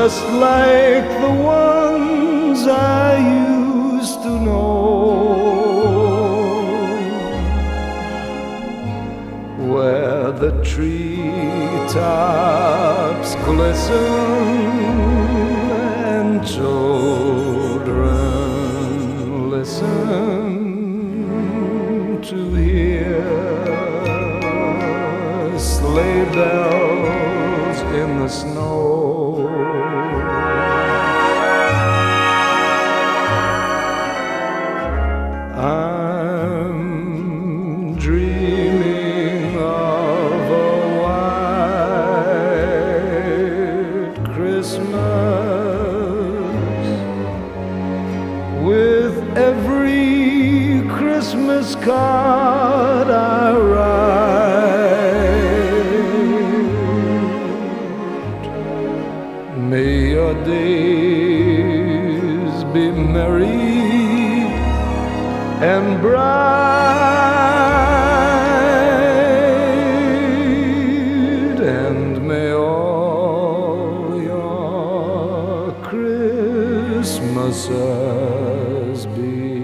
just like the ones I used to know, where the treetops glisten and children listen to hear sleigh bells in the snow. I'm dreaming of a white Christmas, with every Christmas card I write. May your days be merry and bright, and may all your Christmases be